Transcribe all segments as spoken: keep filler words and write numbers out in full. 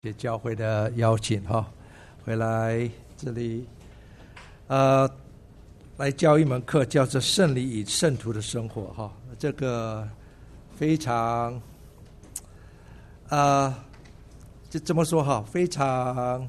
谢教会的邀请哈，回来这里，呃，来教一门课，叫做圣礼与圣徒的生活哈。这个非常，呃，就这么说哈，非常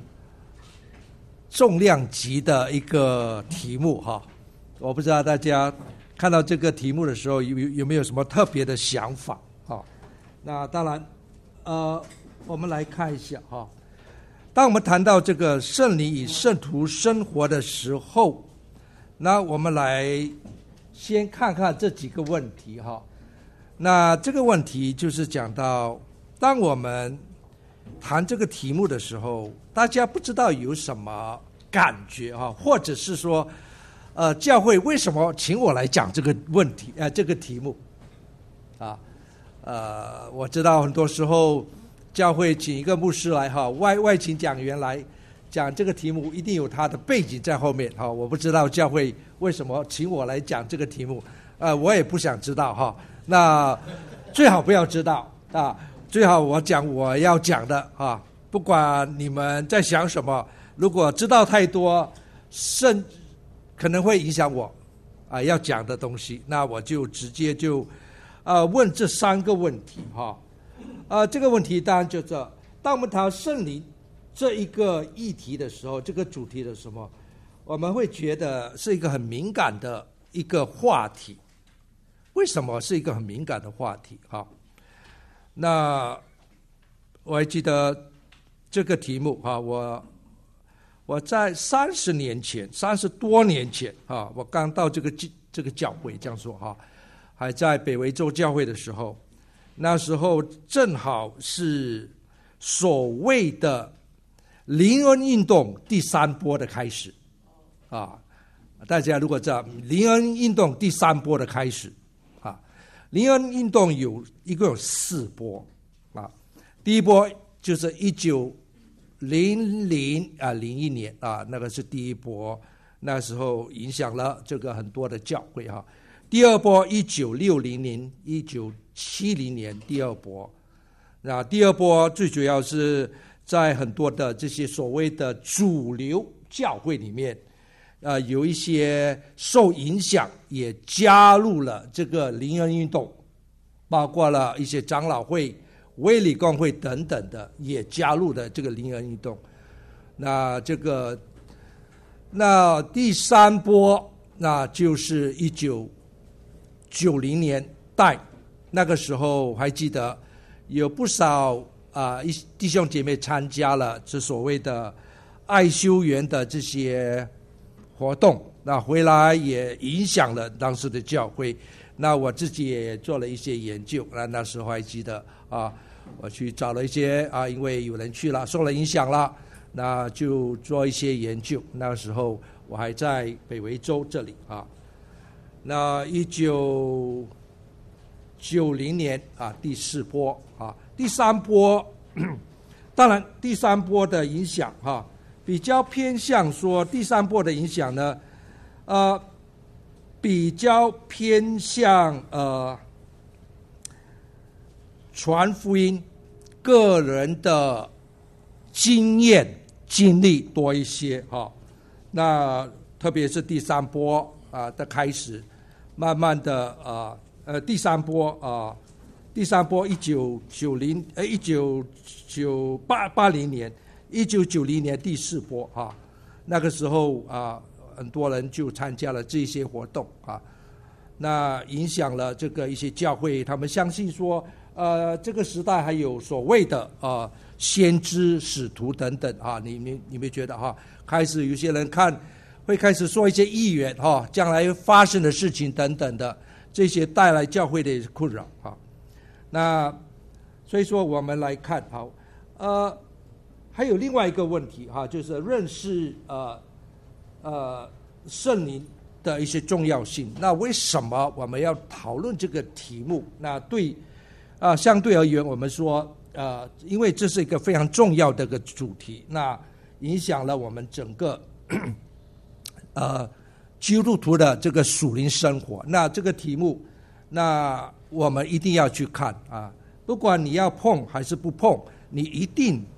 重量级的一个题目哈。我不知道大家看到这个题目的时候有有没有什么特别的想法哈？那当然，呃。我们来看一下哈，当我们谈到这个圣礼与圣徒生活的时候，那我们来先看看这几个问题哈。那这个问题就是讲到，当我们谈这个题目的时候，大家不知道有什么感觉哈，或者是说，呃，教会为什么请我来讲这个问题呃这个题目啊？呃，我知道很多时候。教会请一个牧师来哈，外外请讲员来讲这个题目，一定有他的背景在后面哈。我不知道教会为什么请我来讲这个题目，呃，我也不想知道哈。那最好不要知道啊，最好我讲我要讲的啊，不管你们在想什么，如果知道太多，甚可能会影响我啊要讲的东西，那我就直接就呃问这三个问题哈。呃，这个问题当然就是，当我们谈圣灵这一个议题的时候，这个主题的时候，我们会觉得是一个很敏感的一个话题。为什么是一个很敏感的话题？哈，那我还记得这个题目哈，我我在三十年前，三十多年前啊，我刚到这个这个教会，这样说哈，还在北维州教会的时候。那时候正好是所谓的灵恩运动第三波的开始啊！大家如果知道灵恩运动第三波的开始啊，灵恩运动有一共有四波啊。第一波就是一九零零啊零一年啊，那个是第一波，那时候影响了这个很多的教会哈。第二波一九六零年一九七零年第二波，那第二波最主要是在很多的这些所谓的主流教会里面，呃，有一些受影响，也加入了这个灵恩运动，包括了一些长老会、卫理公会等等的，也加入了这个灵恩运动。那这个，那第三波，那就是一九九零年代。那个时候还记得有不少啊、呃、弟兄姐妹参加了这所谓的爱修园的这些活动，那回来也影响了当时的教会。那我自己也做了一些研究，那那时候还记得啊，我去找了一些啊，因为有人去了，受了影响了，那就做一些研究。那个时候我还在北维州这里啊，那一九九零年啊，第四波啊，第三波，当然第三波的影响哈、啊，比较偏向说第三波的影响呢，呃，比较偏向呃传福音个人的经验经历多一些哈、啊，那特别是第三波啊的开始，慢慢的啊。呃，第三波啊、呃，第三波一九九零呃一九九八八零年，一九九零年第四波啊，那个时候啊，很多人就参加了这些活动啊，那影响了这个一些教会，他们相信说，呃，这个时代还有所谓的啊、呃、先知、使徒等等啊，你你你没觉得哈、啊？开始有些人看会开始说一些预言哈，将来发生的事情等等的。这些带来教会的困扰啊，那所以说我们来看好，呃，还有另外一个问题哈、啊，就是认识呃呃圣灵的一些重要性。那为什么我们要讨论这个题目？那对啊、呃，相对而言，我们说呃，因为这是一个非常重要的一个主题，那影响了我们整个呃。基督徒的这个属灵生活，那这个题目，那我们一定要去看啊！不管你要碰还是不碰，你一定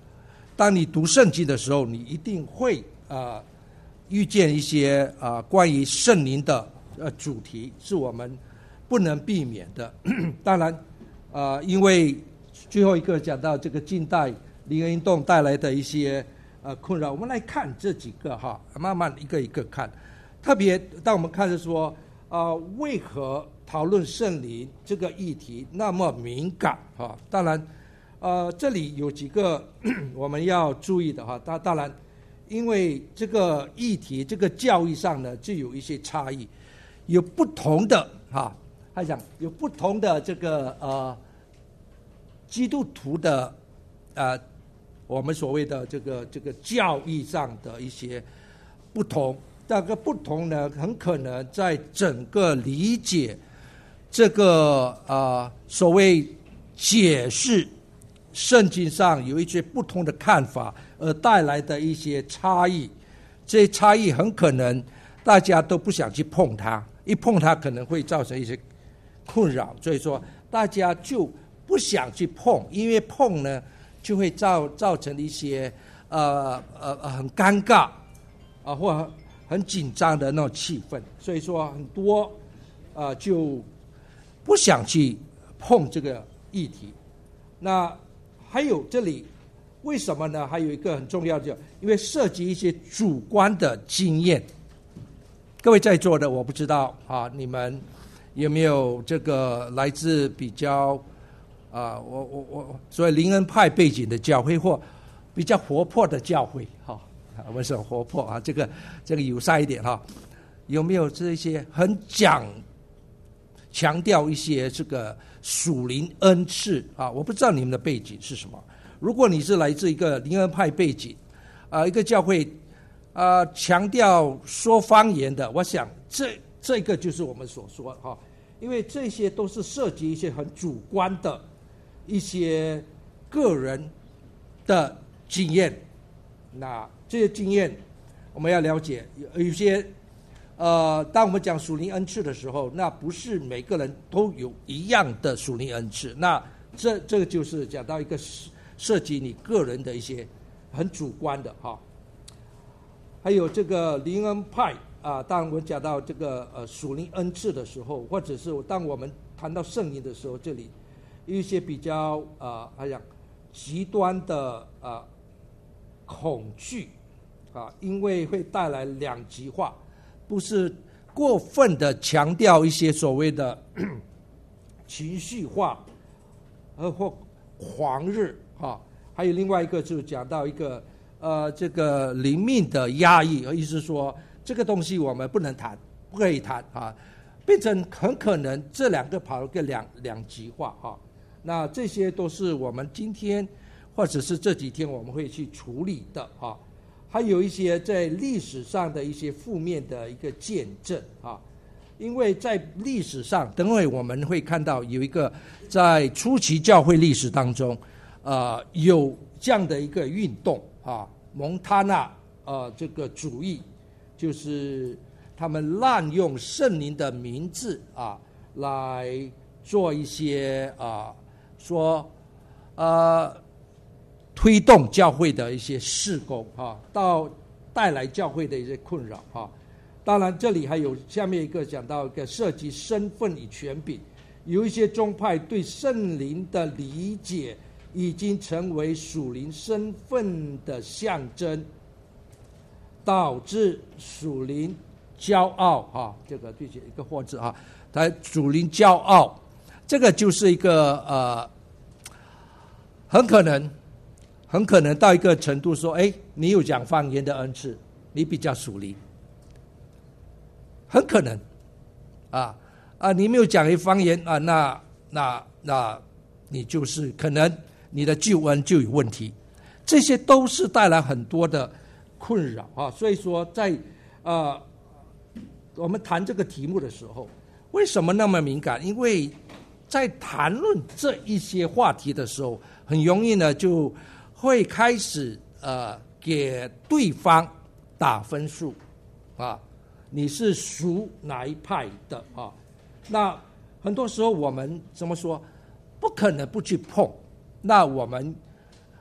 当你读圣经的时候，你一定会啊、呃、遇见一些啊、呃、关于圣灵的呃主题，是我们不能避免的。当然，啊、呃，因为最后一个讲到这个近代灵恩运动带来的一些呃困扰，我们来看这几个哈，慢慢一个一个看。特别当我们看是说，啊、呃，为何讨论圣灵这个议题那么敏感哈？当然，呃，这里有几个我们要注意的哈。当当然，因为这个议题这个教义上呢，就有一些差异，有不同的哈。他讲有不同的这个呃基督徒的呃我们所谓的这个这个教义上的一些不同，这个不同呢，很可能在整个理解这个呃所谓解释圣经上有一些不同的看法而带来的一些差异，这些差异很可能大家都不想去碰它，一碰它可能会造成一些困扰，所以说大家就不想去碰，因为碰呢就会造造成一些呃呃很尴尬啊、呃、或很很紧张的那种气氛，所以说很多呃就不想去碰这个议题。那还有这里为什么呢？还有一个很重要的，因为涉及一些主观的经验。各位在座的，我不知道啊，你们有没有这个来自比较啊、呃，我我我所谓灵恩派背景的教会或比较活泼的教会哈？我们说活泼啊，这个这个友善一点哈，有没有这些很讲强调一些这个属灵恩赐啊？我不知道你们的背景是什么。如果你是来自一个灵恩派背景啊、呃，一个教会啊、呃、强调说方言的，我想这这个就是我们所说哈，因为这些都是涉及一些很主观的一些个人的经验。那这些经验我们要了解，有有些呃，当我们讲属灵恩赐的时候，那不是每个人都有一样的属灵恩赐，那这这个就是讲到一个涉及你个人的一些很主观的哈。还有这个灵恩派啊，当我们讲到这个呃属灵恩赐的时候，或者是当我们谈到圣灵的时候，这里有一些比较啊，好像极端的啊恐惧啊，因为会带来两极化，不是过分的强调一些所谓的情绪化，呃或狂热啊，还有另外一个就是讲到一个呃这个灵命的压抑，意思是说这个东西我们不能谈，不可以谈啊，变成很可能这两个跑了个两两极化啊。那这些都是我们今天或者是这几天我们会去处理的啊。还有一些在历史上的一些负面的一个见证啊，因为在历史上，等会我们会看到有一个在初期教会历史当中，呃，有这样的一个运动啊，蒙塔纳呃这个主义，就是他们滥用圣灵的名字啊，来做一些啊说呃。推动教会的一些事工啊，到带来教会的一些困扰啊。当然，这里还有下面一个讲到一个涉及身份与权柄，有一些宗派对圣灵的理解已经成为属灵身份的象征，导致属灵骄傲啊。这个对写一个或字啊，它属灵骄傲，这个就是一个呃，很可能。很可能到一个程度说，哎，你有讲方言的恩赐，你比较属灵，很可能，啊啊，你没有讲一方言啊，那那那你就是可能你的救恩就有问题，这些都是带来很多的困扰啊。所以说在，在呃我们谈这个题目的时候，为什么那么敏感？因为在谈论这一些话题的时候，很容易呢就会开始呃给对方打分数啊，你是属哪一派的啊？那很多时候我们怎么说，不可能不去碰。那我们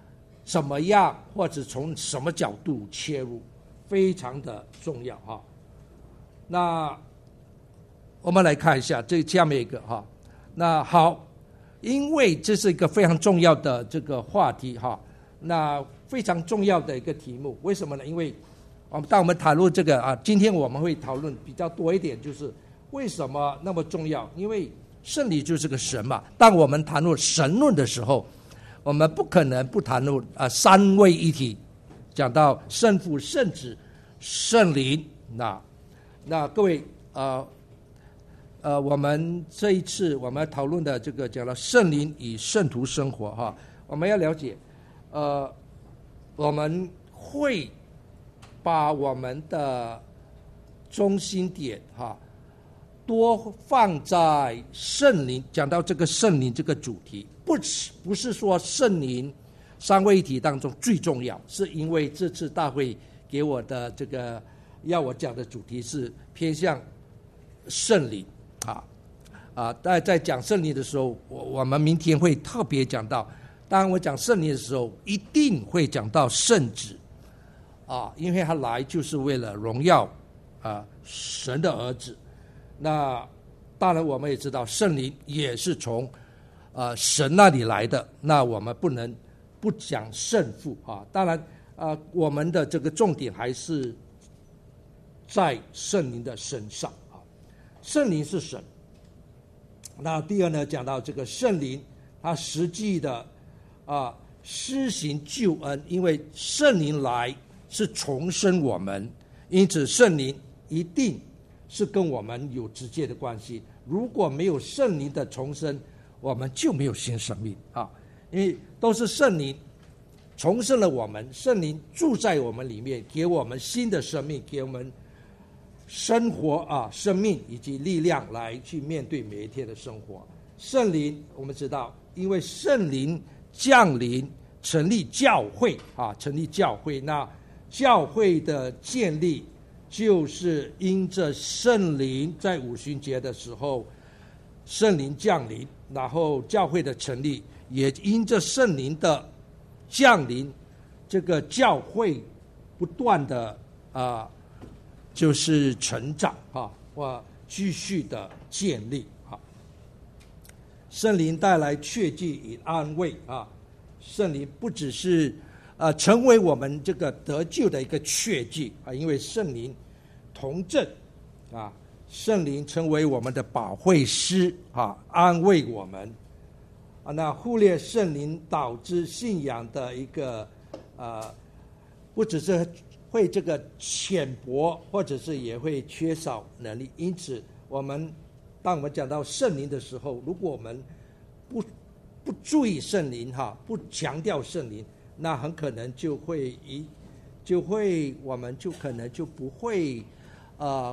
怎么样，或者从什么角度切入，非常的重要哈。那我们来看一下这下面一个哈。那好，因为这是一个非常重要的这个话题哈，那非常重要的一个题目，为什么呢？因为我们当我们谈论这个啊，今天我们会讨论比较多一点，就是为什么那么重要？因为圣灵就是个神嘛。当我们谈论神论的时候，我们不可能不谈论啊三位一体，讲到圣父、圣子、圣灵。那那各位呃呃，我们这一次我们讨论的这个讲到圣灵与圣徒生活哈，我们要了解，呃，我们会把我们的中心点哈多放在圣灵，讲到这个圣灵这个主题，不不是说圣灵三位一体当中最重要，是因为这次大会给我的这个要我讲的主题是偏向圣灵啊啊！在在讲圣灵的时候，我我们明天会特别讲到，当我讲圣灵的时候，一定会讲到圣子啊，因为他来就是为了荣耀啊神的儿子。那当然我们也知道圣灵也是从呃神那里来的，那我们不能不讲圣父啊。当然啊，我们的这个重点还是在圣灵的身上啊。圣灵是神。那第二呢，讲到这个圣灵，它实际的啊施行救恩，因为圣灵来是重生我们，因此圣灵一定是跟我们有直接的关系。如果没有圣灵的重生，我们就没有新生命啊！因为都是圣灵重生了我们，圣灵住在我们里面，给我们新的生命，给我们生活啊，生命以及力量来去面对每一天的生活。圣灵，我们知道，因为圣灵降临，成立教会啊，成立教会。那教会的建立，就是因着圣灵在五旬节的时候，圣灵降临，然后教会的成立，也因着圣灵的降临，这个教会不断的啊。就是成长啊，或继续的建立啊。圣灵带来确据与安慰啊，圣灵不只是呃成为我们这个得救的一个确据啊，因为圣灵同证啊，圣灵成为我们的保惠师啊，安慰我们啊。那忽略圣灵导致信仰的一个呃，不只是会这个浅薄，或者是也会缺少能力。因此我们当我们讲到圣灵的时候，如果我们不不注意圣灵哈，不强调圣灵，那很可能就会一就会我们就可能就不会呃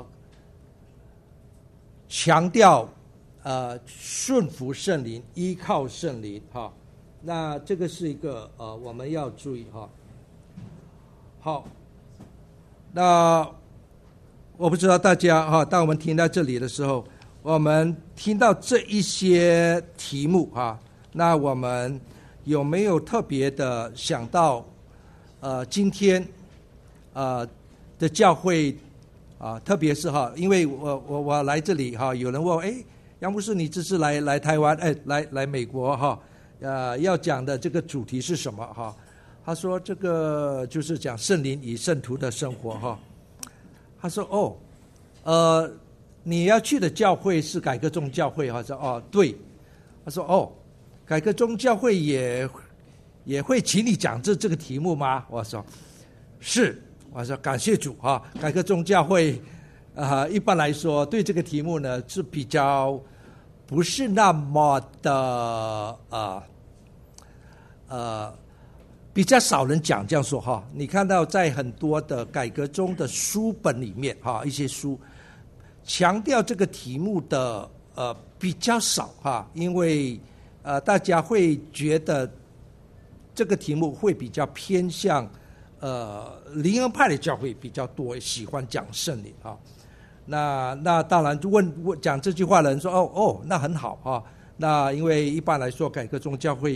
强调呃顺服圣灵，依靠圣灵哈。那这个是一个呃我们要注意哈。好。那我不知道大家哈，当我们听到这里的时候，我们听到这一些题目哈，那我们有没有特别的想到，呃，今天呃的教会啊，特别是哈，因为我我我来这里哈，有人问，哎，杨牧师，你这次来来台湾，哎，来来美国哈，呃，要讲的这个主题是什么哈？他说这个就是讲圣灵与圣徒的生活哈。他说哦，呃，你要去的教会是改革宗教会哈？说哦对。他说哦，改革宗教会也也会请你讲这这个题目吗？我说是。我说感谢主哈，改革宗教会啊、呃，一般来说对这个题目呢是比较不是那么的呃呃。比较少人讲这样说哈，你看到在很多的改革中的书本里面哈，一些书强调这个题目的呃比较少哈，因为呃大家会觉得这个题目会比较偏向呃灵恩派的教会比较多，喜欢讲圣灵啊。那那当然问问讲这句话的人说哦哦那很好啊，那因为一般来说改革宗教会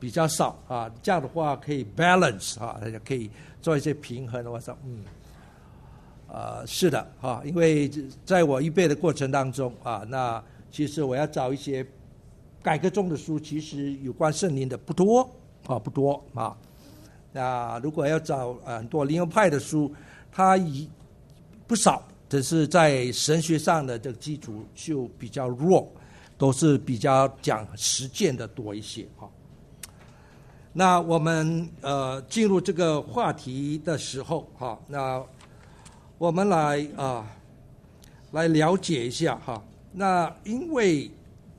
比较少啊，这样的话可以 balance 啊，可以做一些平衡。我说，嗯，呃，是的啊，因为在我预备的过程当中啊，那其实我要找一些改革中的书，其实有关圣灵的不多啊，不多啊。那如果要找很多灵恩派的书，它一不少，只是在神学上的这个基础就比较弱，都是比较讲实践的多一些哈。那我们呃进入这个话题的时候哈，那我们来啊来了解一下哈。那因为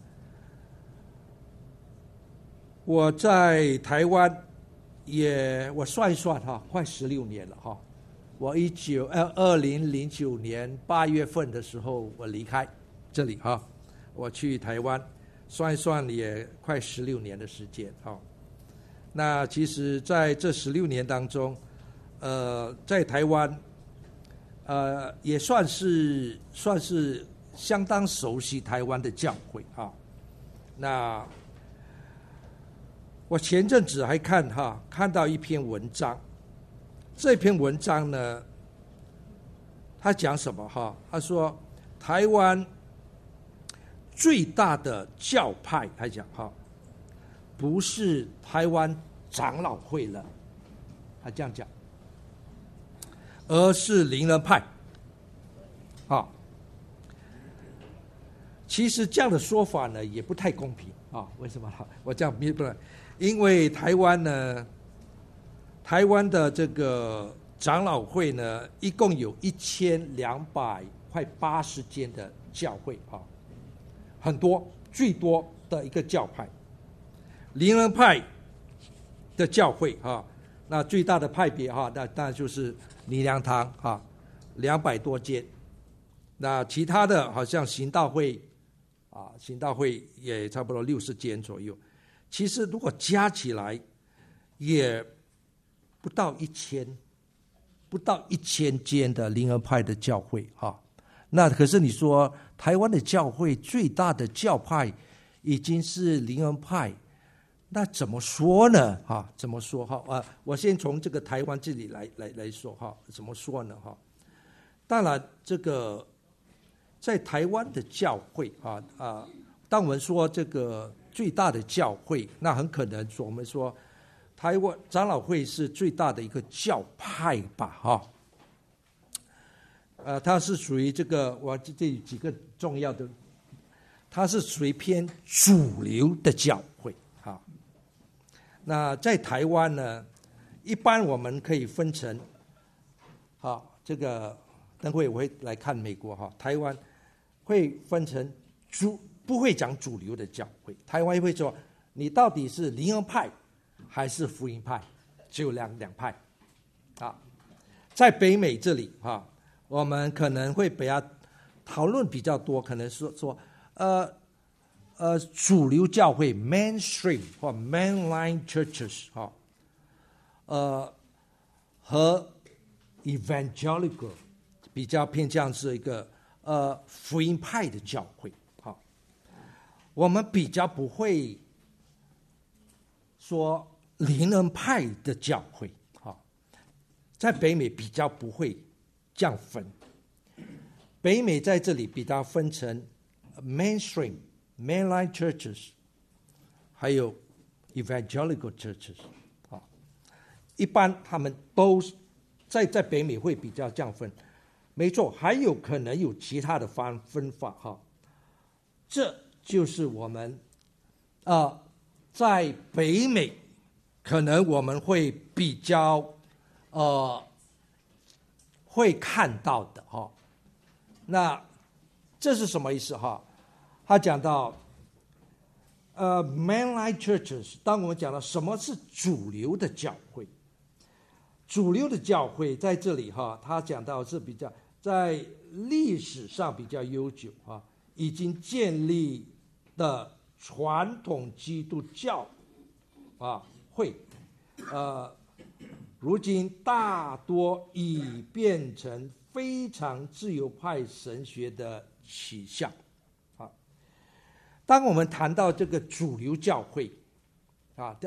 我在台湾也我算一算哈，快十六年了哈。我一九呃二零零九年八月份的时候，我离开这里哈，我去台湾，算一算也快十六年的时间哈。那其实在这十六年当中，呃，在台湾，呃，也算是算是相当熟悉台湾的教会啊。那我前阵子还看哈，看到一篇文章。这篇文章呢，他讲什么哈？他说台湾最大的教派，他讲哈，不是台湾长老会了，他这样讲，而是灵恩派。啊，其实这样的说法呢，也不太公平啊。为什么？我这样不能，因为台湾呢。台湾的这个长老会呢，一共有一千两百快八十间的教会啊，很多，最多的一个教派。灵恩派的教会啊，那最大的派别哈，那当然就是灵粮堂啊，两百多间。那其他的好像行道会啊，行道会也差不多六十间左右。其实如果加起来，也不到一千，不到一千间的灵恩派的教会啊，那可是你说台湾的教会最大的教派已经是灵恩派，那怎么说呢？哈，怎么说哈？啊，我先从这个台湾这里来来来说哈，怎么说呢？哈，当然这个在台湾的教会啊啊，当我们说这个最大的教会，那很可能我们说。台湾长老会是最大的一个教派吧，哈，呃，它是属于这个我这这几个重要的，它是属于偏主流的教会，哈。那在台湾呢，一般我们可以分成，好，这个等会我会来看美国哈，台湾会分成主不会讲主流的教会，台湾会说你到底是灵恩派。还是福音派，只有两两派，啊，在北美这里啊，我们可能会比较讨论比较多，可能说说，呃呃，主流教会 mainstream 或 mainline churches 哈、啊，呃，和 evangelical 比较偏向是一个呃福音派的教会，好、啊，我们比较不会说。灵恩派的教会，哈，在北美比较不会这样分。北美在这里比较分成 mainstream、mainline churches， 还有 evangelical churches， 啊，一般他们都在在北美会比较这样分。没错，还有可能有其他的分分法，哈。这就是我们啊、呃，在北美。可能我们会比较，呃，会看到的哈、哦。那这是什么意思哈？他讲到，呃 ，mainline churches。当我们讲到什么是主流的教会，主流的教会在这里哈，他讲到是比较在历史上比较悠久哈，已经建立的传统基督教啊。会，呃，如今大多已变成非常自由派神学的取向。啊，当我们谈到这个主流教会，啊，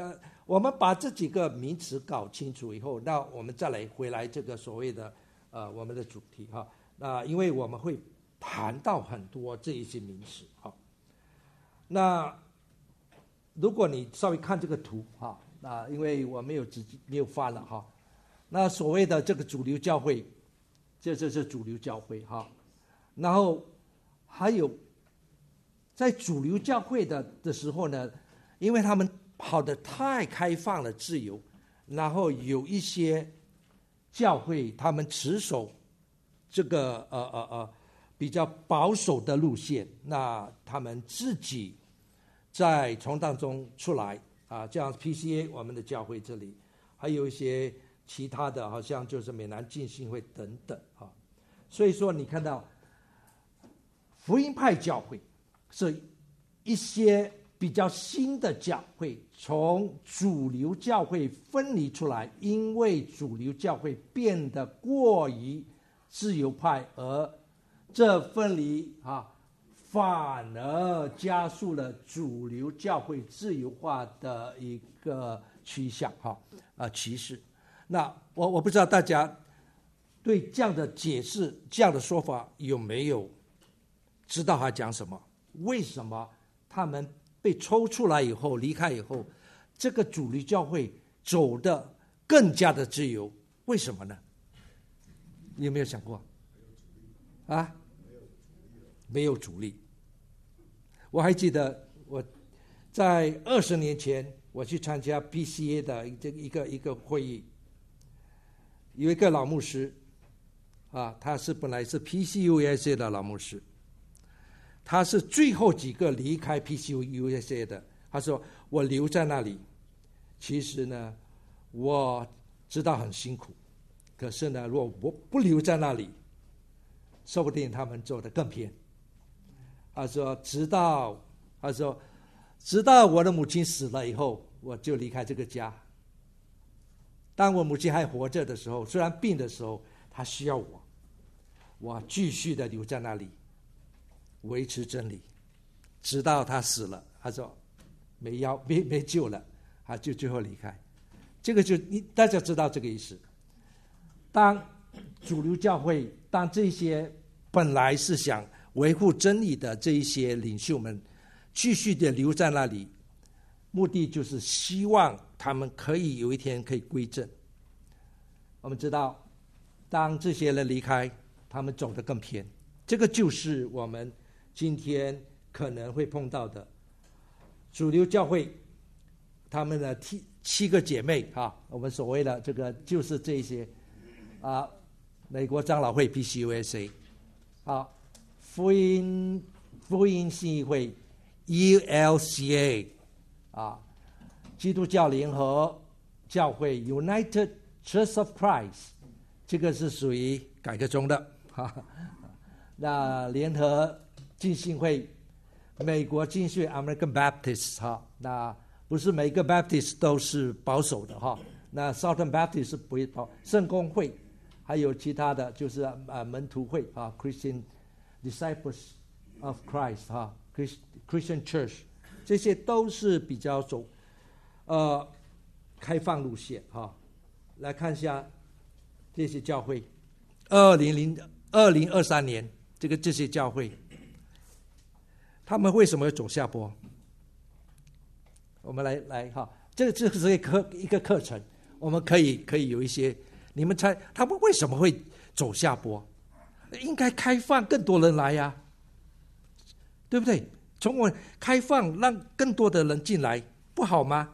我们把这几个名词搞清楚以后，那我们再来回来这个所谓的呃我们的主题哈。那因为我们会谈到很多这一些名词哈。那如果你稍微看这个图哈，那因为我没有直接没有翻了哈。那所谓的这个主流教会，这就是主流教会哈。然后还有在主流教会的的时候呢，因为他们跑得太开放了、自由，然后有一些教会他们持守这个呃呃呃比较保守的路线，那他们自己在从当中出来啊，这样 P C A 我们的教会这里，还有一些其他的，好像就是美南浸信会等等啊。所以说，你看到福音派教会是一些比较新的教会，从主流教会分离出来，因为主流教会变得过于自由派，而这分离啊，反而加速了主流教会自由化的一个趋向哈啊趋势。那我我不知道大家对这样的解释、这样的说法有没有知道他讲什么？为什么他们被抽出来以后、离开以后，这个主流教会走得更加的自由？为什么呢？你有没有想过？啊？没有主力。我还记得我在二十年前，我去参加 P C A 的这一个一个会议，有一个老牧师，啊，他是本来是 P C U S A 的老牧师，他是最后几个离开 P C U S A 的。他说：“我留在那里，其实呢，我知道很辛苦，可是呢，如果我不留在那里，说不定他们走得更偏。”他说：“直到他说，直到我的母亲死了以后，我就离开这个家。当我母亲还活着的时候，虽然病的时候，她需要我，我继续的留在那里，维持真理，直到她死了。他说没药没没救了，他就最后离开。这个就你大家知道这个意思。当主流教会，当这些本来是想维护真理的这一些领袖们继续的留在那里，目的就是希望他们可以有一天可以归正。我们知道，当这些人离开，他们走得更偏。这个就是我们今天可能会碰到的主流教会，他们的七七个姐妹啊，我们所谓的这个就是这些啊，美国长老会 P C U S A 啊。福音福音信义会 E L C A 啊，基督教联合教会 United Church of Christ， 这个是属于改革中的哈。那联合浸信会，美国浸信会 American Baptist 哈，那不是每个 Baptist 都是保守的哈。那 Southern Baptist 是不会保，圣公会，还有其他的就是啊门徒会啊 Christian Disciples of Christ 哈 Christian Church， 这些都是比较走呃开放路线哈。来看一下这些教会，二零零二零二三年这个这些教会，他们为什么要走下坡？我们来来哈，这个这是一个一个课程，我们可以可以有一些，你们猜他们为什么会走下坡？应该开放更多人来呀、啊，对不对？从我开放让更多的人进来，不好吗？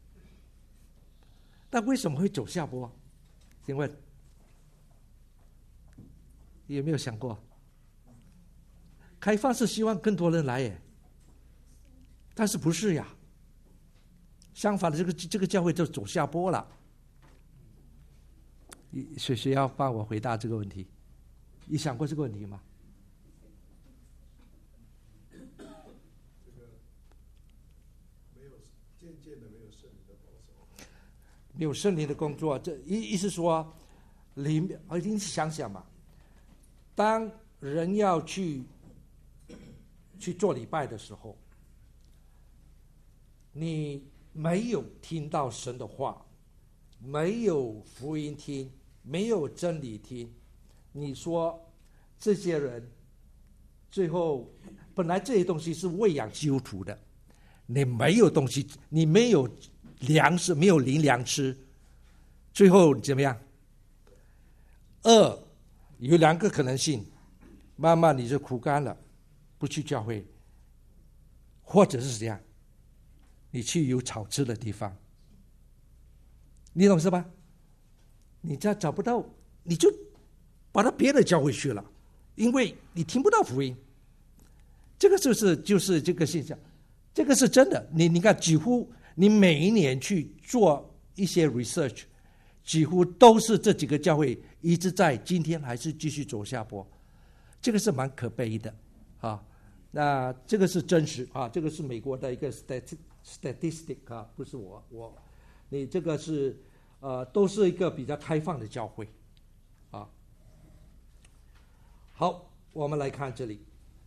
那为什么会走下坡？请问有没有想过？开放是希望更多人来耶，但是不是呀？相反的，这个这个教会就走下坡了。谁谁要帮我回答这个问题？你想过这个问题吗？ 这个没有渐渐的没有圣灵的保守， 没有圣灵的工作，这意意思说，里面你想想嘛，当人要去去做礼拜的时候，你没有听到神的话，没有福音听，没有真理听，你说这些人最后本来这些东西是喂养基督徒的，你没有东西，你没有粮食，没有灵粮吃，最后怎么样？二有两个可能性，慢慢你就枯干了，不去教会，或者是怎样？你去有草吃的地方，你懂是吧？你这找不到，你就把他别的教会去了，因为你听不到福音。这个就是就是这个现象，这个是真的。你你看，几乎你每一年去做一些 research， 几乎都是这几个教会一直在今天还是继续走下坡，这个是蛮可悲的啊。那这个是真实啊，这个是美国的一个 statistic 啊，不是我我，你这个是呃都是一个比较开放的教会啊。好，我们来看这里。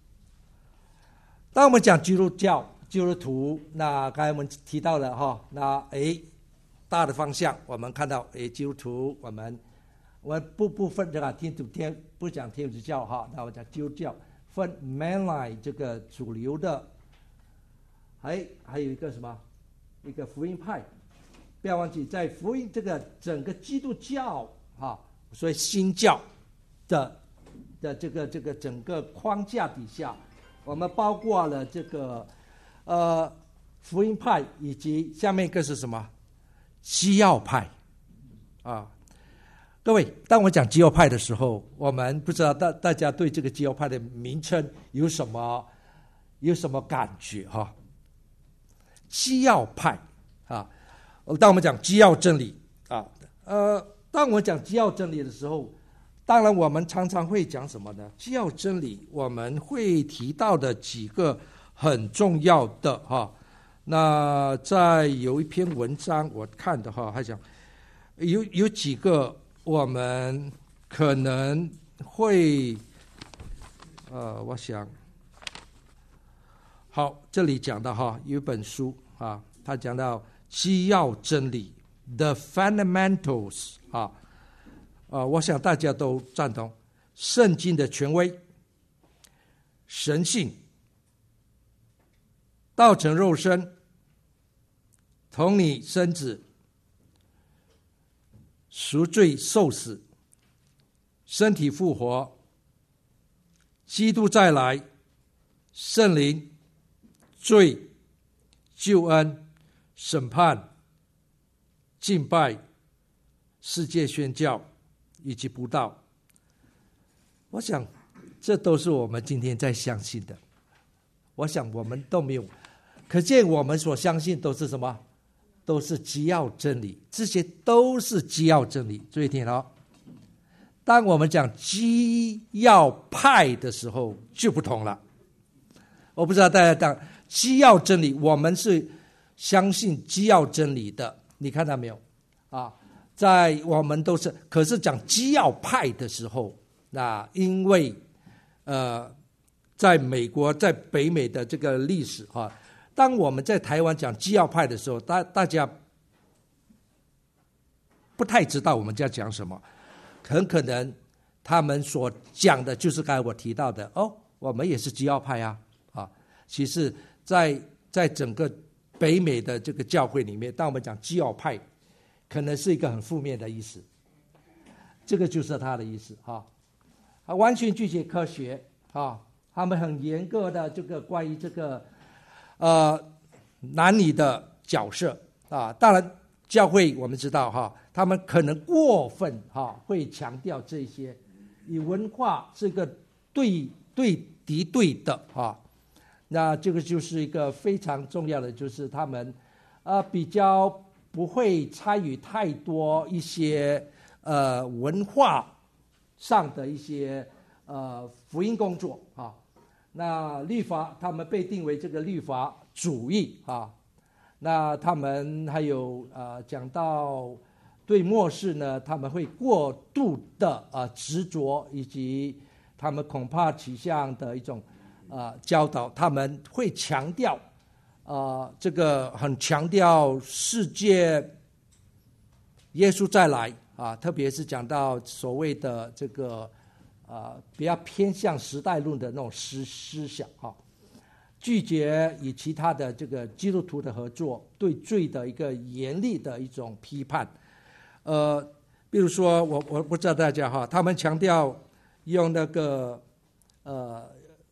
当我们讲基督教、基督徒，那刚才我们提到了哈，那诶大的方向，我们看到诶基督徒，我们我们不不分这个天主天不讲天主教哈，那我讲基督教分 mainline 这个主流的，还还有一个什么一个福音派，不要忘记在福音这个整个基督教哈，所以新教的的这个这个整个框架底下。我们包括了这个呃福音派，以及下面一个是什么基要派啊。各位，当我讲基要派的时候，我们不知道大大家对这个基要派的名称有什么有什么感觉哈、啊？基要派啊，当我们讲基要真理啊，呃，当我讲基要真理的时候。当然我们常常会讲什么呢？基要真理我们会提到的几个很重要的哈。那在有一篇文章我看的哈，还讲有有几个我们可能会呃我想好，这里讲的哈，有一本书啊，他讲到基要真理 The Fundamentals 啊。啊，我想大家都赞同圣经的权威、神性、道成肉身、同你生子、赎罪受死、身体复活、基督再来、圣灵、罪、救恩、审判、敬拜、世界宣教。以及布道，我想这都是我们今天在相信的。我想我们都没有，可见我们所相信都是什么？都是基要真理，这些都是基要真理。注意听哦，当我们讲基要派的时候就不同了。我不知道大家当基要真理，我们是相信基要真理的，你看到没有啊？在我们都是，可是讲基要派的时候，那因为呃，在美国在北美的这个历史哈、啊，当我们在台湾讲基要派的时候，大大家不太知道我们在讲什么，很可能他们所讲的就是刚才我提到的哦，我们也是基要派啊啊，其实在在整个北美的这个教会里面，当我们讲基要派。可能是一个很负面的意思，这个就是他的意思哈。啊，完全拒绝科学啊，他们很严格的这个关于这个呃男女的角色啊。当然，教会我们知道哈，他们可能过分哈，会强调这些，以文化是一个对对敌对的啊。那这个就是一个非常重要的，就是他们啊、呃、比较。不会参与太多一些呃文化上的一些呃福音工作啊。那律法他们被定为这个律法主义啊。那他们还有呃讲到对末世呢，他们会过度的呃执着，以及他们恐怕取向的一种呃教导，他们会强调呃，这个很强调世界耶稣再来啊，特别是讲到所谓的这个啊、呃、比较偏向时代论的那种思思想啊，拒绝与其他的这个基督徒的合作，对罪的一个严厉的一种批判。呃，比如说我我不知道大家哈，他们强调用那个呃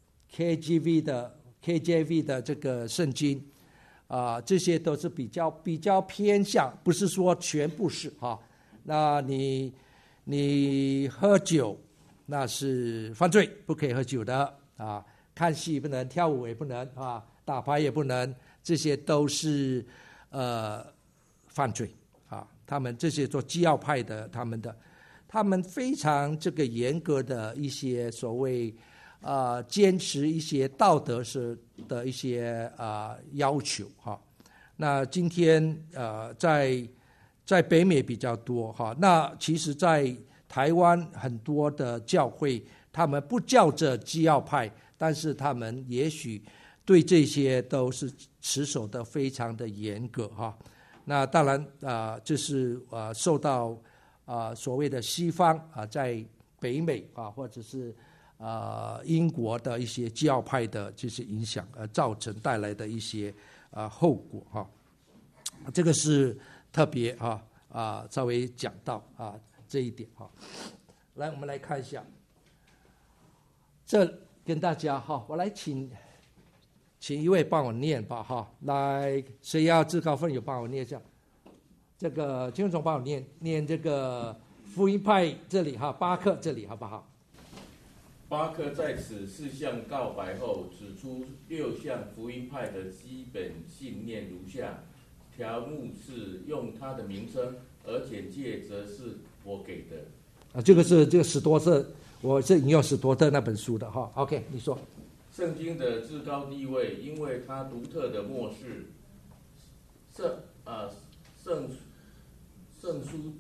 K J V 的 K J V 的这个圣经。啊、呃，这些都是比较比较偏向，不是说全部是哈、啊。那你你喝酒那是犯罪，不可以喝酒的啊。看戏不能，跳舞也不能啊，打牌也不能，这些都是呃犯罪啊。他们这些做基要派的，他们的他们非常这个严格的一些所谓。呃，坚持一些道德是的一些啊、呃、要求哈。那今天呃，在在北美比较多哈。那其实，在台湾很多的教会，他们不叫这基要派，但是他们也许对这些都是持守的非常的严格哈。那当然啊、呃，这是呃受到啊、呃、所谓的西方啊、呃、在北美啊或者是。啊、呃，英国的一些基要派的这些影响，呃，造成带来的一些啊、呃、后果哈、啊，这个是特别哈啊、呃、稍微讲到啊这一点哈、啊。来，我们来看一下，这跟大家哈，我来请请一位帮我念吧哈。来，谁要自告奋勇帮我念一下？这个金总帮我念念这个福音派这里哈，巴克这里好不好？ 巴克在此四项告白后，指出六项福音派的基本信念如下：条目是用他的名称，而简介则是我给的。 啊，这个是这个史多特，我是引用史多特那本书的哈。OK， 你说。 圣经的至高地位，因为它独特的末世，圣啊圣圣书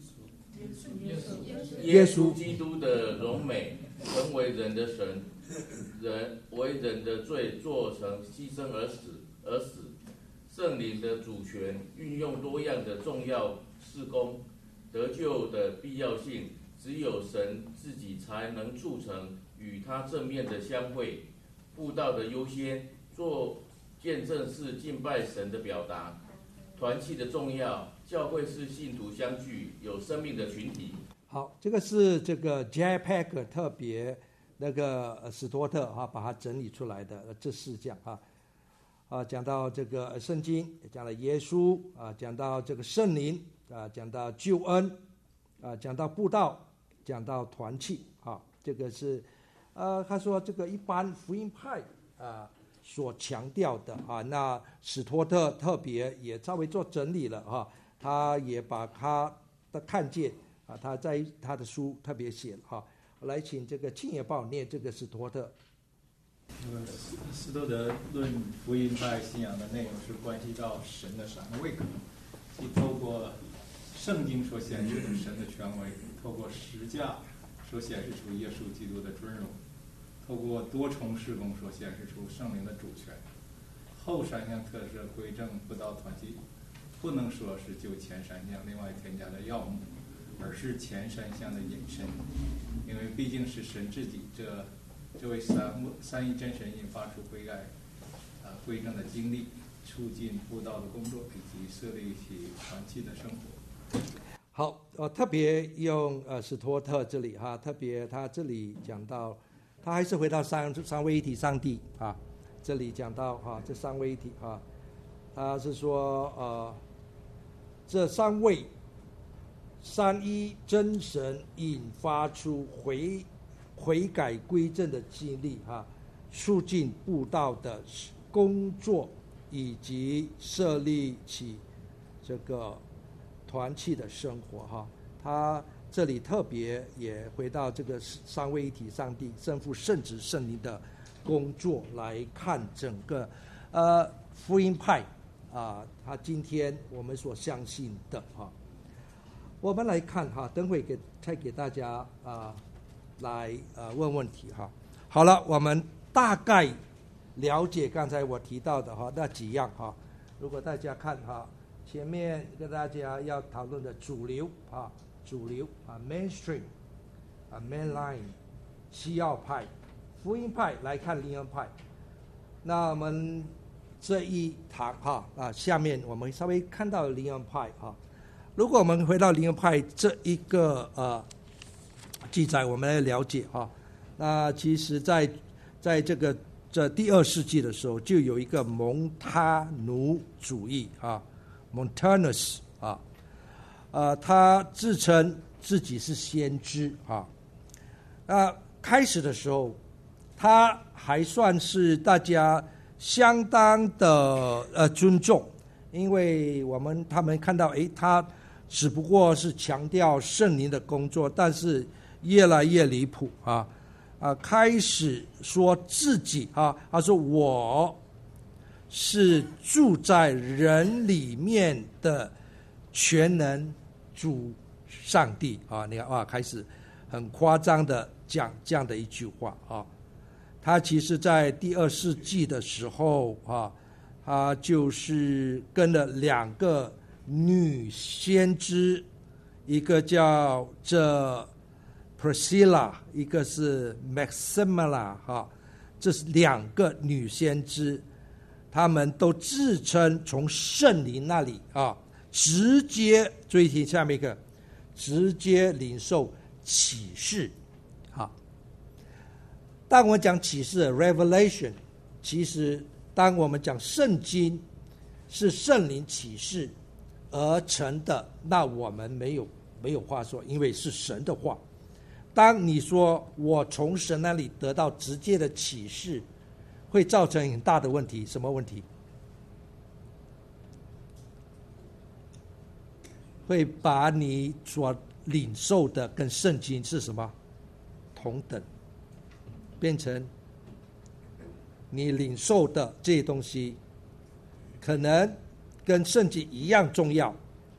耶稣基督的荣美。成为人的神，人为人的罪做成牺牲而死而死。圣灵的主权运用多样的重要事工，得救的必要性，只有神自己才能促成与他正面的相会。布道的优先，做见证是敬拜神的表达。团契的重要，教会是信徒相聚有生命的群体。 好，这个是这个 J. Packer 特别那个史多特哈、啊、把它整理出来的这四项啊啊，讲到这个圣经，讲到耶稣啊，讲到这个圣灵啊，讲到救恩啊，讲到布道，讲到团契啊，这个是呃他说这个一般福音派啊所强调的啊，那史多特特别也稍微做整理了啊，他也把他的看见。啊，他在他的书特别写了哈，我来请这个庆爷帮我念这个史多特。 呃，斯多德论福音派信仰的内容是关系到神的赏位，即透过圣经所显示的神的权威，透过十架所显示出耶稣基督的尊荣，透过多重事工所显示出圣灵的主权。后三项特色归正布道团契，不能说是就前三项另外添加的要目。而是前三项的引申，因为毕竟是神自己这这位三三一真神引发出悔改、啊、呃、归正的经历，促进布道的工作，以及设立起团契的生活。 好，我特别用呃史托特这里哈，特别他这里讲到，他还是回到三三位一体上帝啊，这里讲到哈这三位一体啊，他是说呃这三位。三一真神引发出悔悔改归正的经历哈，促进布道的工作，以及设立起这个团契的生活哈。他这里特别也回到这个三位一体上帝圣父圣子圣灵的工作来看整个呃福音派啊，他今天我们所相信的哈。我们来看哈，等会给再给大家啊、呃、来呃问问题哈。好了，我们大概了解刚才我提到的哈那几样哈。如果大家看哈，前面跟大家要讨论的主流啊，主流啊 mainstream 啊 mainline 西要派、福音派来看灵恩派。那我们这一堂哈啊，下面我们稍微看到灵恩派哈。如果我们回到灵恩派这一个呃记载，我们来了解哈。那其实在在这个这第二世纪的时候，就有一个蒙他奴主义啊 ，Montanus 啊，呃，他自称自己是先知啊。那开始的时候，他还算是大家相当的呃尊重，因为我们他们看到，诶，他只不过是强调圣灵的工作，但是越来越离谱啊。啊，开始说自己啊，他说我是住在人里面的全能主上帝啊！你看啊，开始很夸张的讲这样的一句话啊。他其实在第二世纪的时候啊，他就是跟了两个女先知，一个叫这Priscilla， 一个是 Maximilla 哈，这是两个女先知，她们都自称从圣灵那里啊，直接注意听下面一个，直接领受启示啊。当我们讲启示 Revelation， 其实当我们讲圣经是圣灵启示而成的，那我们没有没有话说，因为是神的话。当你说我从神那里得到直接的启示，会造成很大的问题。什么问题？会把你所领受的跟圣经是什么同等，变成你领受的这些东西可能跟圣经一样重要。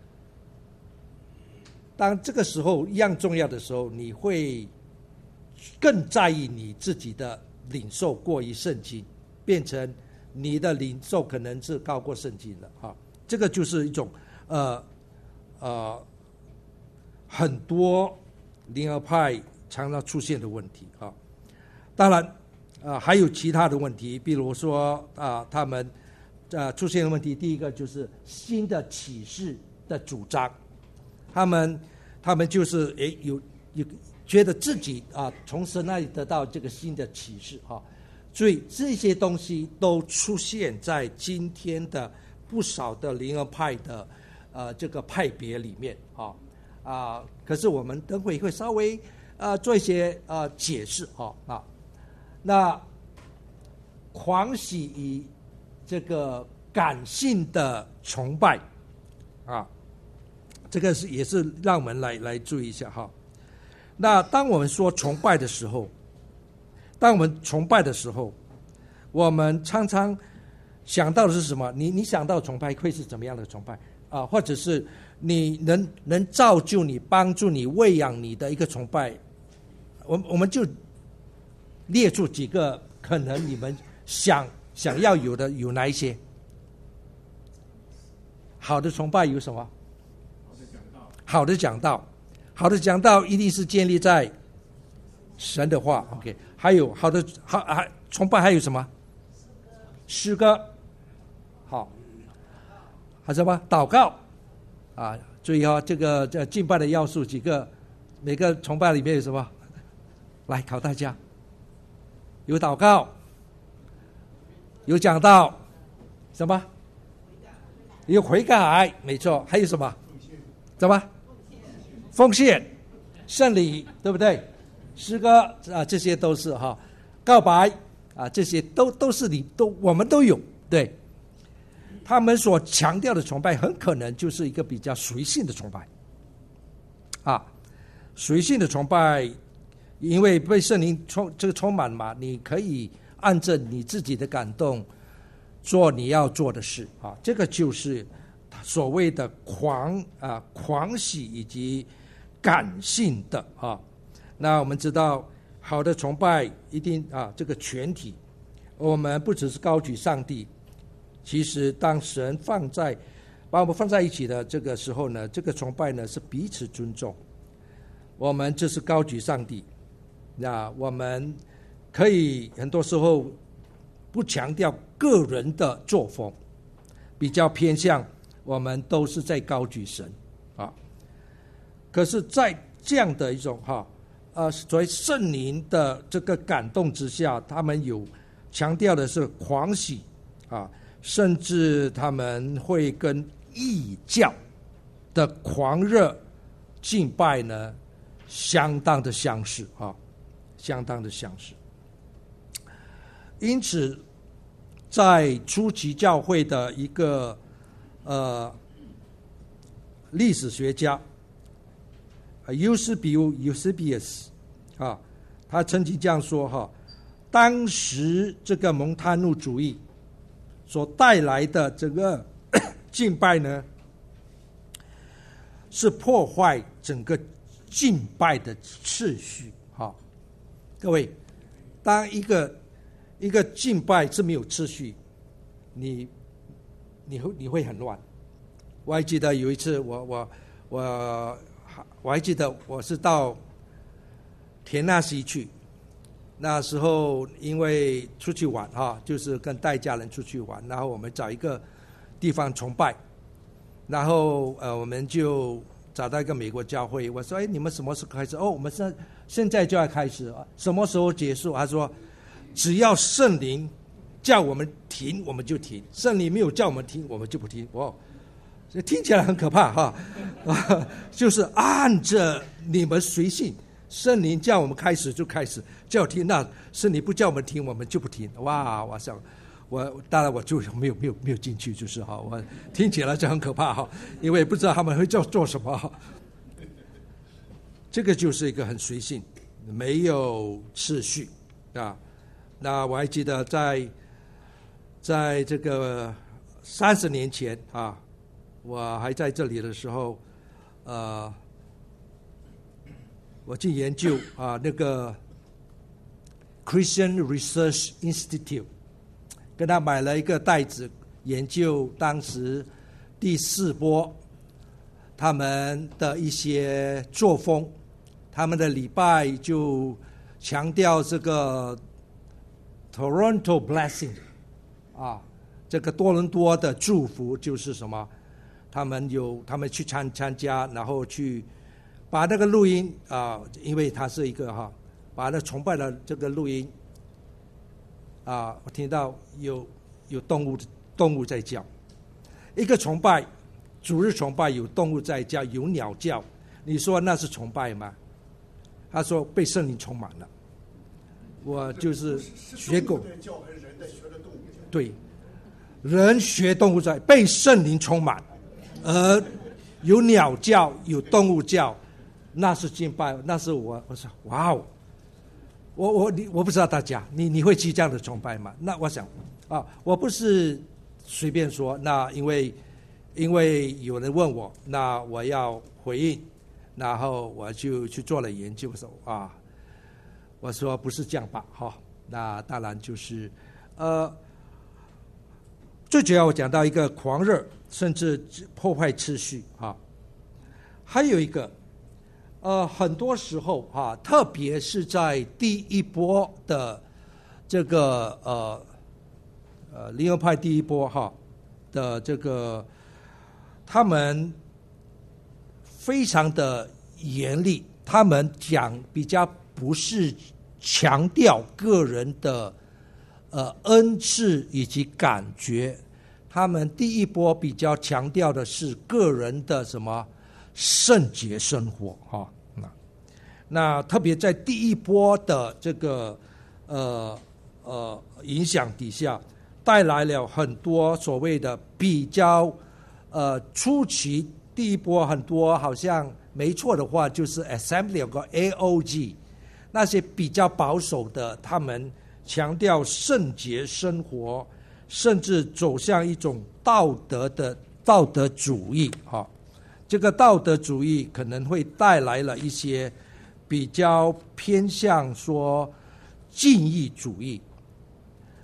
当这个时候一样重要的时候，你会更在意你自己的领受过于圣经，变成你的领受可能是高过圣经的啊。这个就是一种呃呃很多灵恩派常常出现的问题啊。当然啊、呃、还有其他的问题，比如说啊、呃、他们呃出现的问题，第一个就是新的启示的主张。他们他们就是诶有有觉得自己啊从神那里得到这个新的启示哈，所以这些东西都出现在今天的不少的灵恩派的呃这个派别里面啊啊，可是我们等会会稍微呃做一些呃解释哈啊。那狂喜于这个感性的崇拜啊。这个是也是让我们来来注意一下哈。那当我们说崇拜的时候，当我们崇拜的时候，我们常常想到的是什么？你你想到崇拜会是怎么样的崇拜啊？或者是你能能造就你、帮助你、喂养你的一个崇拜？我我们就列出几个可能你们想想要有的有哪一些？好的崇拜有什么？好的讲道，好的讲道一定是建立在神的话。OK， 还有好的好还崇拜还有什么？诗歌，好，还有什么？祷告啊！注意哦，这个这敬拜的要素几个，每个崇拜里面有什么？来考大家，有祷告，有讲道，什么？有悔改，没错，还有什么？什么？奉献、圣礼，对不对？诗歌啊，这些都是哈，告白啊，这些都都是你都我们都有。对，他们所强调的崇拜，很可能就是一个比较随性的崇拜啊，随性的崇拜，因为被圣灵充这个充满嘛，你可以按着你自己的感动做你要做的事啊，这个就是所谓的狂啊狂喜以及感性的啊。那我们知道好的崇拜一定啊这个全体我们不只是高举上帝，其实当神放在把我们放在一起的这个时候呢，这个崇拜呢是彼此尊重。我们就是高举上帝，那我们可以很多时候不强调个人的作风，比较偏向我们都是在高举神啊。可是在这样的一种哈呃所谓圣灵的这个感动之下，他们有强调的是狂喜啊，甚至他们会跟异教的狂热敬拜呢相当的相似啊，相当的相似。因此在初期教会的一个呃历史学家Eusebius Eusebius 啊，他曾经这样说哈，当时这个蒙坦努主义所带来的这个敬拜呢，是破坏整个敬拜的次序。哈，各位，当一个一个敬拜是没有次序，你你会你会很乱。我还记得有一次我，我我我还记得我是到田纳西去，那时候因为出去玩哈，就是跟带家人出去玩，然后我们找一个地方崇拜，然后呃我们就找到一个美国教会，我说哎你们什么时候开始？哦我们现现在就要开始，什么时候结束？他说只要圣灵叫我们停我们就停，圣灵没有叫我们停我们就不停。哦，听起来很可怕哈，就是按着你们随性，圣灵叫我们开始就开始，叫停那圣灵不叫我们停我们就不停。哇，我想我当然我就没有没有没有进去，就是哈，我听起来就很可怕哈，因为不知道他们会叫做什么。这个就是一个很随性，没有次序啊。那我还记得在在这个三十年前啊，我还在这里的时候，呃，我去研究啊那个 Christian Research Institute， 跟他买了一个袋子，研究当时第四波他们的一些作风，他们的礼拜就强调这个 Toronto Blessing 啊，这个多伦多的祝福就是什么？他们有他们去参参加，然后去把那个录音啊，因为它是一个哈，把那崇拜的这个录音啊，我听到有有动物动物在叫，一个崇拜主日崇拜有动物在叫，有鸟叫，你说那是崇拜吗？他说被圣灵充满了。我就是学过，对，人学动物在被圣灵充满。而有鸟叫有动物叫，那是敬拜，那是我我说哇哦，我我你我不知道大家你你会去这样的崇拜吗？那我想啊，我不是随便说，那因为因为有人问我，那我要回应，然后我就去做了研究，说啊，我说不是这样吧，哈、哦，那当然就是呃，最主要我讲到一个狂热。甚至破坏秩序啊，还有一个，呃，很多时候啊，特别是在第一波的这个呃呃灵恩派第一波哈的这个，他们非常的严厉，他们讲比较不是强调个人的呃恩赐以及感觉。他们第一波比较强调的是个人的什么圣洁生活哈，那那特别在第一波的这个呃呃影响底下，带来了很多所谓的比较呃初期第一波很多好像没错的话就是 Assembly 有个 A O G， 那些比较保守的，他们强调圣洁生活。甚至走向一种道德的道德主义，哈，这个道德主义可能会带来了一些比较偏向说敬意主义，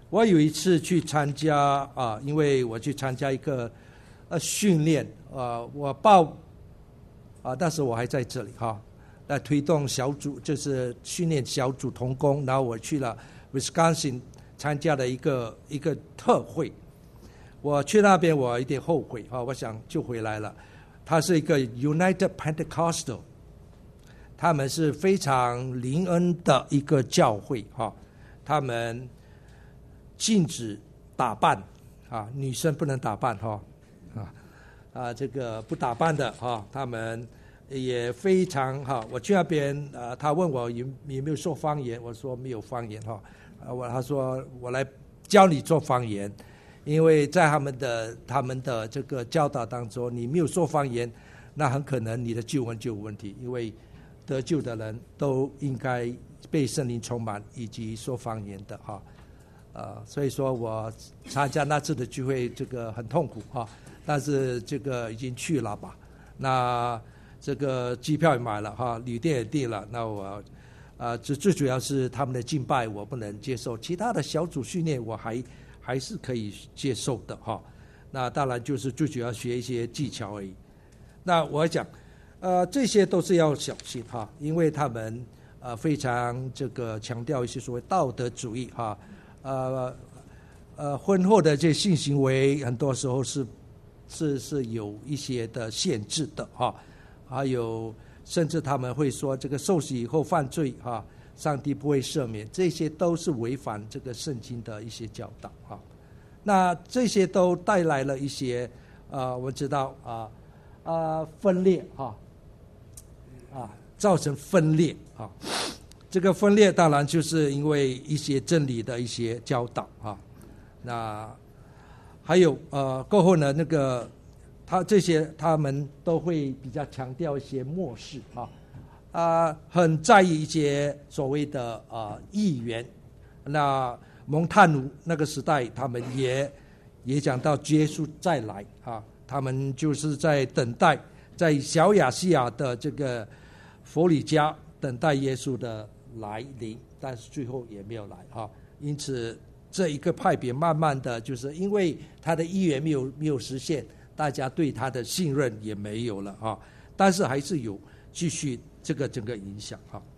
我有一次去参加啊，因为我去参加一个呃训练啊，我报啊，但是我还在这里哈，来推动小组，就是训练小组同工。然后我去了 Wisconsin 参加了一个一个特会，我去那边我有点后悔哈，我想就回来了。它是一个 United Pentecostal， 他们是非常灵恩的一个教会哈，他们禁止打扮啊，女生不能打扮哈，啊啊，这个不打扮的哈，他们也非常哈。我去那边啊，他问我有有没有说方言，我说没有方言哈。啊，我他说我来教你做方言，因为在他们的他们的这个教导当中，你没有说方言，那很可能你的救恩就有问题，因为得救的人都应该被圣灵充满，以及说方言的哈。呃，所以说我参加那次的聚会，这个很痛苦哈，但是这个已经去了吧？那这个机票也买了哈，旅店也订了。那我呃，最最主要是他们的敬拜我不能接受，其他的小组训练我还还是可以接受的哈。那当然就是最主要学一些技巧而已。那我讲，呃，这些都是要小心哈，因为他们呃非常这个强调一些所谓道德主义哈。呃呃，婚后的这性行为，很多时候是是是有一些的限制的哈，还有甚至他们会说这个受洗以后犯罪哈，上帝不会赦免，这些都是违反这个圣经的一些教导哈。那这些都带来了一些呃，我知道啊啊分裂哈啊，造成分裂啊。这个分裂当然就是因为一些真理的一些教导啊，那还有呃过后呢，那个他这些他们都会比较强调一些末世啊啊，很在意一些所谓的啊议员。那蒙探奴那个时代，他们也也讲到耶稣再来啊，他们就是在等待，在小亚细亚的这个弗里加等待耶稣的来临，但是最后也没有来哈。因此这一个派别慢慢的就是因为他的意愿没有没有实现，大家对他的信任也没有了哈。但是还是有继续这个整个影响哈。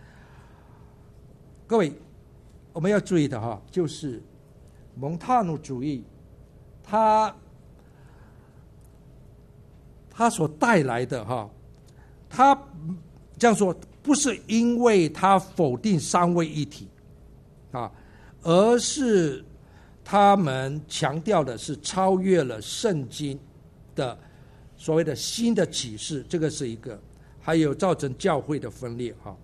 各位我们要注意的哈，就是蒙塔努主义它它所带来的哈，它这样说不是因为他否定三位一体啊，而是他们强调的是超越了圣经的所谓的新的启示，这个是一个，还有造成教会的分裂哈。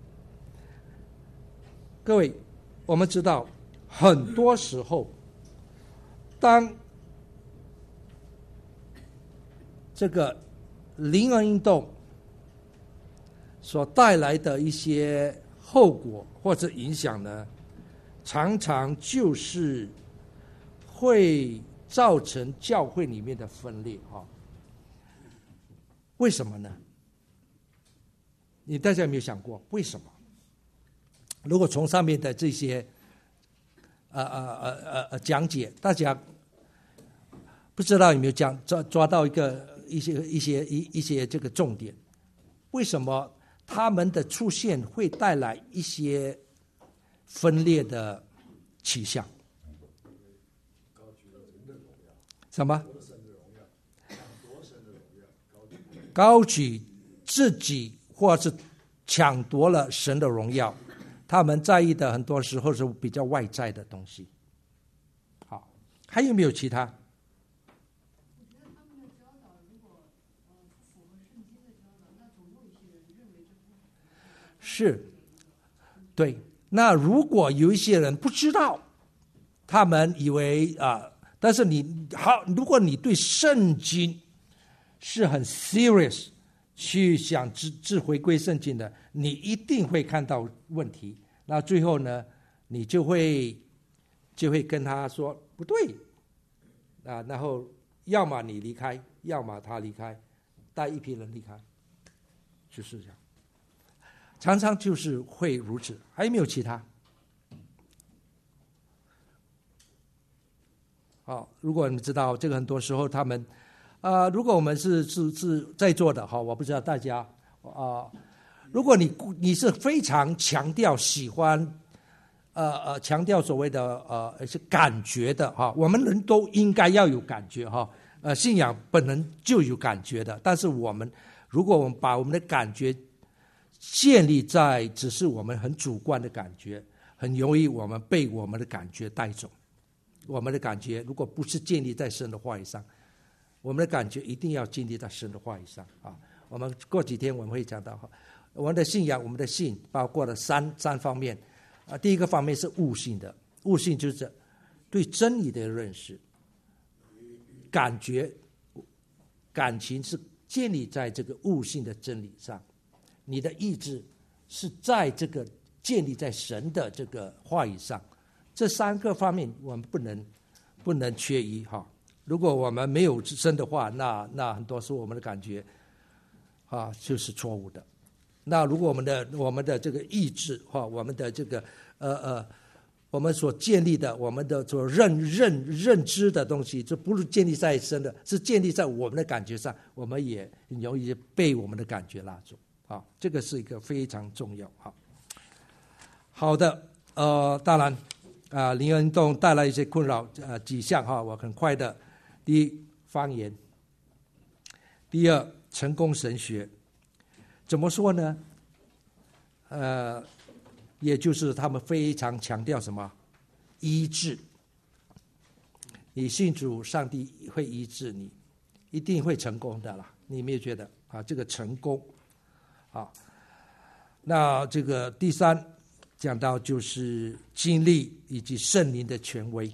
各位，我们知道很多时候，当这个灵恩运动所带来的一些后果或者影响呢，常常就是会造成教会里面的分裂哈。为什么呢？你大家有没有想过为什么？如果从上面的这些呃呃呃呃讲解，大家不知道有没有讲抓抓到一个一些一些一一些这个重点？为什么他们的出现会带来一些分裂的倾向？什么？高举自己，或是抢夺了神的荣耀。他们在意的很多时候是比较外在的东西。好，还有没有其他？是，对。那如果有一些人不知道，他们以为啊、呃，但是你好，如果你对圣经是很 serious 去想只只回归圣经的，你一定会看到问题。那最后呢，你就会就会跟他说不对啊，然后要么你离开，要么他离开，带一批人离开，就是这样。常常就是会如此。还有没有其他？ 啊，如果你们知道这个，很多时候他们，啊，如果我们是是是在座的哈，我不知道大家啊，如果你你是非常强调喜欢，呃呃，强调所谓的呃是感觉的哈，我们人都应该要有感觉哈，呃，信仰本能就有感觉的，但是我们如果我们把我们的感觉建立在只是我们很主观的感觉，很容易我们被我们的感觉带走。我们的感觉如果不是建立在神的话语上，我们的感觉一定要建立在神的话语上啊。我们过几天我们会讲到，我们的信仰，我们的信包括了三三方面啊。第一个方面是悟性的，悟性就是对真理的认识，感觉、感情是建立在这个悟性的真理上。你的意志是在这个建立在神的这个话语上。这三个方面我们不能不能缺一哈。如果我们没有神的话，那那很多时候我们的感觉啊就是错误的。那如果我们的我们的这个意志哈，我们的这个呃呃，我们所建立的我们的所认认认知的东西，这不是建立在神的，是建立在我们的感觉上，我们也很容易被我们的感觉拉住啊。这个是一个非常重要哈。好的，呃，当然。啊，灵恩运动带来一些困扰，呃，几项哈，我很快的。第一，方言；第二，成功神学。怎么说呢？呃，也就是他们非常强调什么？医治。你信主，上帝会医治你，一定会成功的啦。你有没有觉得啊？这个成功，啊，那这个第三。讲到就是经历以及圣灵的权威。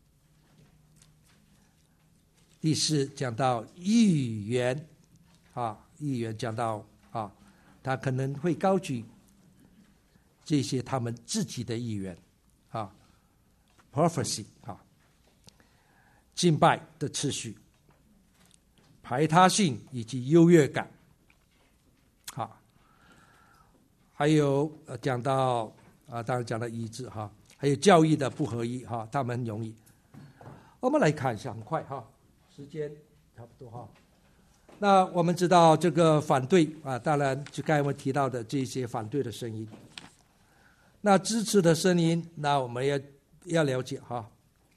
第四讲到预言啊，预言讲到啊，他可能会高举这些他们自己的预言啊 ，prophecy 啊，敬拜的次序、排他性以及优越感啊，还有呃讲到。啊，当然讲到医治哈，还有教义的不合一哈，他们很容易。我们来看一下，很快哈，时间差不多哈。那我们知道这个反对啊，当然就刚才我们提到的这些反对的声音。那支持的声音，那我们要要了解哈。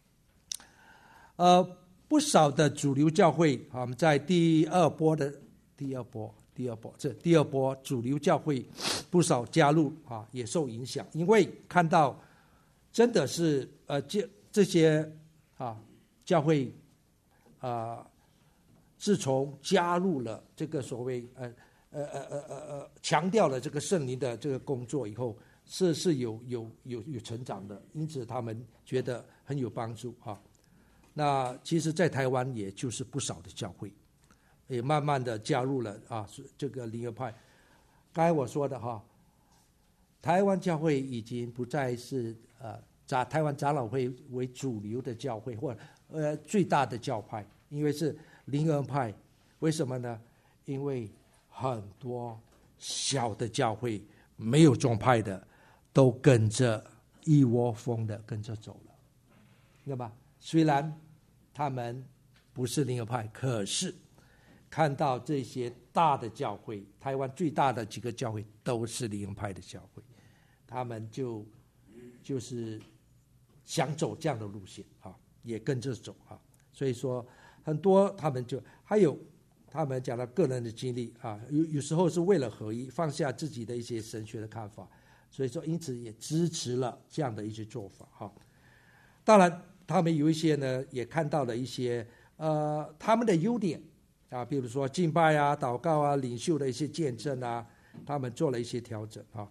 呃，不少的主流教会啊，我们在第二波的第二波。第二波，这第二波主流教会不少加入啊，也受影响，因为看到真的是呃这这些啊教会啊，自从加入了这个所谓呃呃呃呃呃呃强调了这个圣灵的这个工作以后，是是有有有有成长的，因此他们觉得很有帮助啊。那其实，在台湾也就是不少的教会。也慢慢的加入了啊，这个灵恩派。刚才我说的哈，台湾教会已经不再是呃长台湾长老会为主流的教会，或呃最大的教派，因为是灵恩派。为什么呢？因为很多小的教会没有宗派的，都跟着一窝蜂的跟着走了，对吧？虽然他们不是灵恩派，可是。看到这些大的教会，台湾最大的几个教会都是灵恩派的教会，他们就就是想走这样的路线啊，也跟着走啊。所以说，很多他们就还有他们讲到个人的经历啊，有有时候是为了合一，放下自己的一些神学的看法，所以说因此也支持了这样的一些做法哈。当然，他们有一些呢，也看到了一些呃他们的优点。啊，比如说敬拜啊、祷告啊、领袖的一些见证啊，他们做了一些调整啊。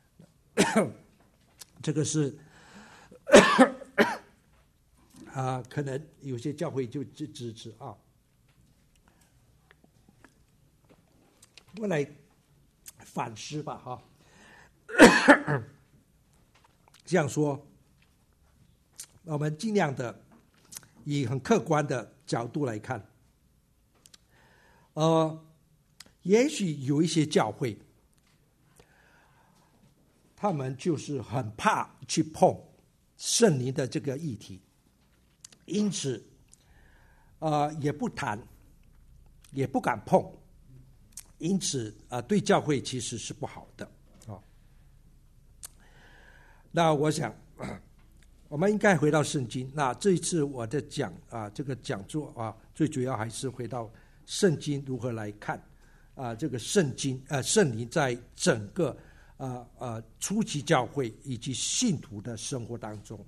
这个是啊，可能有些教会就支支持啊。我来反思吧，哈。这样说，我们尽量的以很客观的角度来看。呃，也许有一些教会，他们就是很怕去碰圣灵的这个议题，因此啊、呃、也不谈，也不敢碰，因此啊、呃、对教会其实是不好的啊、哦。那我想。我们应该回到圣经。那这一次我的讲啊，这个讲座啊，最主要还是回到圣经如何来看啊，这个圣经呃圣灵在整个啊呃初期教会以及信徒的生活当中。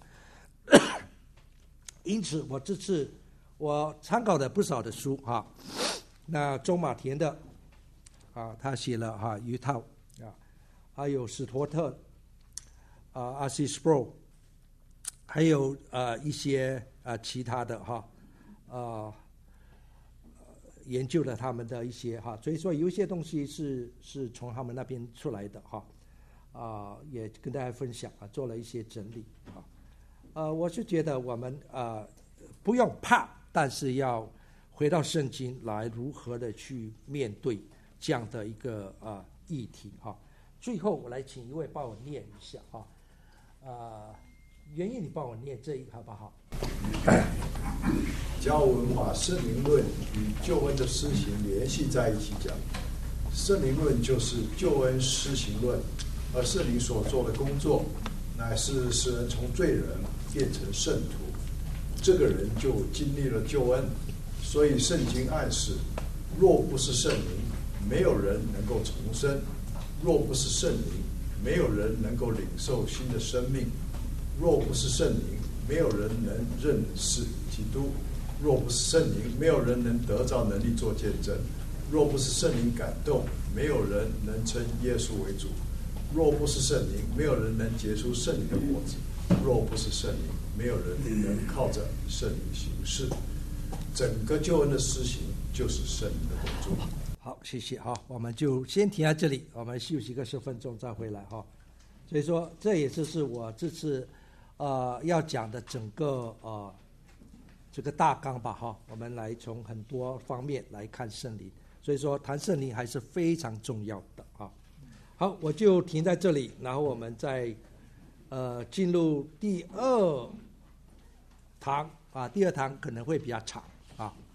因此，我这次我参考了不少的书哈、啊。那周马田的啊，他写了哈、啊、一套啊，还有史托特啊 ，R C Sproul。还有呃一些呃其他的哈，呃研究了他们的一些哈，所以说有一些东西是是从他们那边出来的哈，啊、呃、也跟大家分享啊，做了一些整理啊，呃我是觉得我们呃不用怕，但是要回到圣经来如何的去面对这样的一个呃议题哈。最后我来请一位帮我念一下哈，呃。原因你帮我念这一好不好？ 教文把圣灵论与救恩的施行联系在一起讲。圣灵论就是救恩施行论，而圣灵所做的工作乃是使人从罪人变成圣徒，这个人就经历了救恩。所以圣经暗示，若不是圣灵，没有人能够重生；若不是圣灵，没有人能够领受新的生命。若不是圣灵，没有人能认识基督；若不是圣灵，没有人能得着能力做见证；若不是圣灵感动，没有人能称耶稣为主；若不是圣灵，没有人能结出圣灵的果子；若不是圣灵，没有人能靠着圣灵行事。整个救恩的施行就是圣灵的工作。 好，谢谢哈，我们就先停在这里，我们休息个十分钟再回来哈。所以说，这也就是我这次。呃，要讲的整个呃这个大纲吧，哈，我们来从很多方面来看圣灵，所以说谈圣灵还是非常重要的啊。好，我就停在这里，然后我们再呃进入第二堂啊，第二堂可能会比较长啊。